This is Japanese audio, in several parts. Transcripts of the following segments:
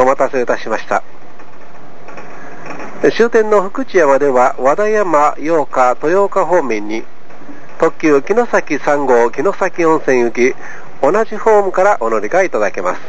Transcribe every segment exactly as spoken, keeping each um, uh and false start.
お待たせいたしました。終点の福知山では和田山、八日、豊岡方面に特急城崎さん号城崎温泉行き同じホームからお乗り換えいただけます。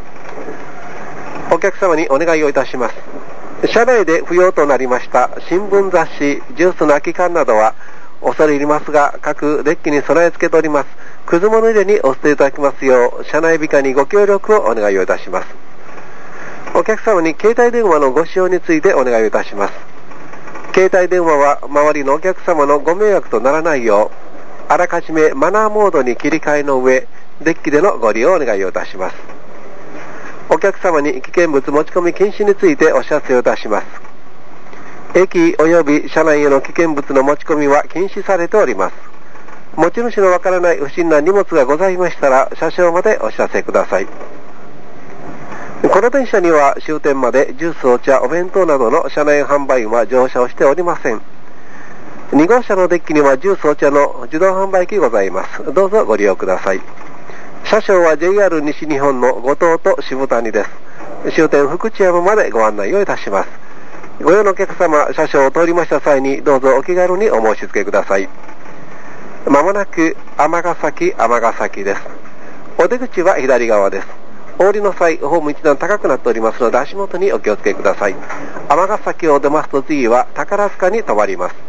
お客様にお願いをいたします。車内で不要となりました新聞雑誌、ジュースの空き缶などは恐れ入りますが各デッキに備え付けております。くず物入れにお捨ていただきますよう車内美化にご協力をお願いをいたします。お客様に携帯電話のご使用についてお願いをいたします。携帯電話は周りのお客様のご迷惑とならないようあらかじめマナーモードに切り替えの上デッキでのご利用をお願いをいたします。お客様に危険物持ち込み禁止についてお知らせをいたします。駅及び車内への危険物の持ち込みは禁止されております。持ち主のわからない不審な荷物がございましたら車掌までお知らせください。この電車には終点までジュース、お茶、お弁当などの車内販売員は乗車をしておりません。に号車のデッキにはジュース、お茶の自動販売機ございます。どうぞご利用ください。車掌は ジェイアール 西日本の後藤と渋谷です。終点福知山までご案内をいたします。ご用のお客様、車掌を通りました際にどうぞお気軽にお申し付けください。まもなく尼崎尼崎です。お出口は左側です。お降りの際ホーム一段高くなっておりますので足元にお気をつけください。尼崎を出ますと次は宝塚に停まります。